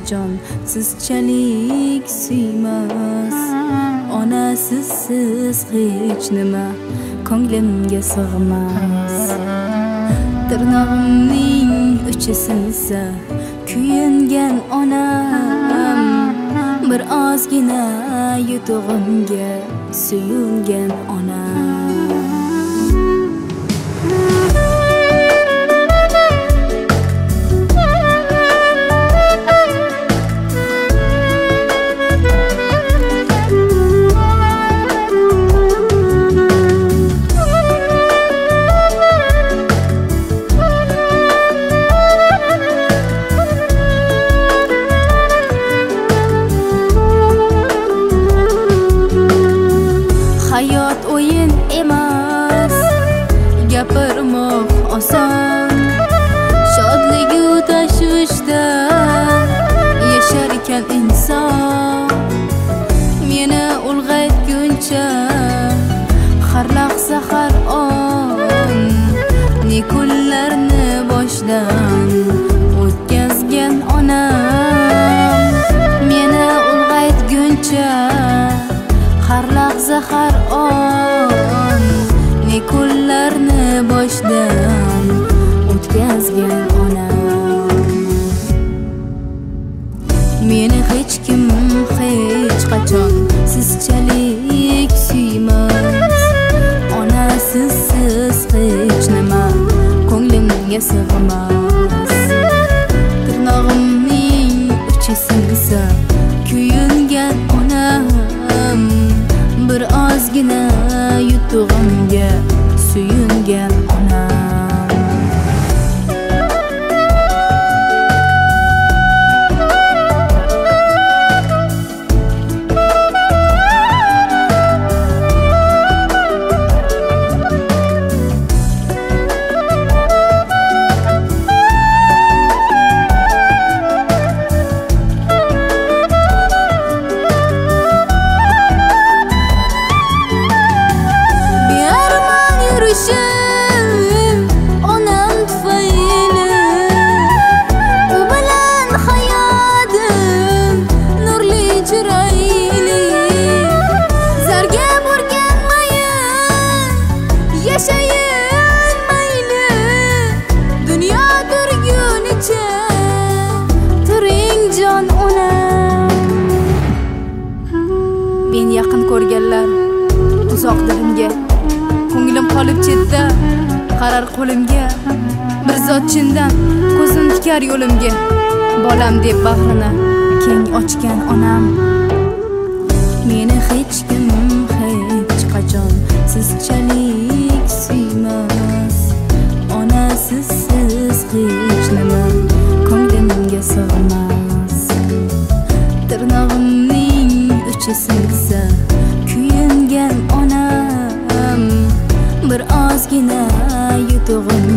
qachon sizchalik suymas. Onasizsiz hech nima ko'nglimga sig'mas. Tirnog'imning uchi sinsa kuyingan onam, bir ozgina yutug'imga suyungan onam. Hayot o'yin emas, gapirmoq oson. Shodligu tashvishda yashar ekan inson. Meni ulg'aytguncha har lahza har on, ne kunlarni boshdan o'tkazgan onam. Meni ulg'aytguncha har lahza har on, ne kunlarni boshdan o'tkazgan onam. Meni hech kim hech qachon sizchalik suymas. Onasizsiz hech nima ko'nglimga sig'mas. Tirnog'imning uchi sinsa kuyingan onam, bir ozgina yutug'imga suyungan onam. Onam tufayli u bilan hayotim nurli chiroyli. Zarga burganmayin, yashayin mayli. Dunyo turgunicha turing jon onam. Men yaqin ko'rganlar uzoq dilimga, ko'nglim qolib chetda qarar qo'limga. Bir zot chindan ko'zim tikar yo'limga, bolam deb bag'rini keng ochgan onam. Meni hech kim hech qachon sizchalik suymas. Onasizsiz hech nima ko'nglimga sig'mas. Tirnog'imning uchi sinsa kuyingan onam, bir ozgina yutug'im